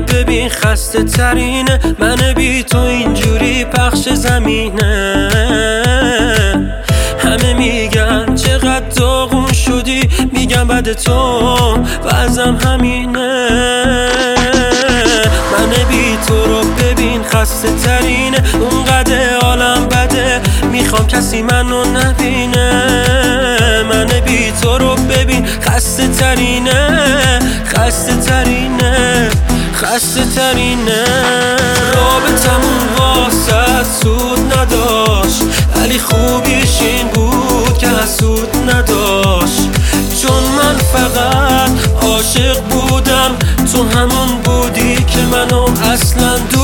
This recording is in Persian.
ببین خسته ترینه، من بی تو اینجوری پخش زمینه. همه میگن چقدر داغون شدی، میگم بعد تو وضعم همینه. من بی تو رو ببین خسته ترینه، اونقدر عالم بده میخوام کسی منو نبینه. من بی تو رو ببین خسته ترینه، خسته ترینه، خسته ترینه. رابطمون واسه سود نداشت، ولی خوبیش این بود که حسود نداشت. چون من فقط عاشق بودم، تو همون بودی که منو اصلا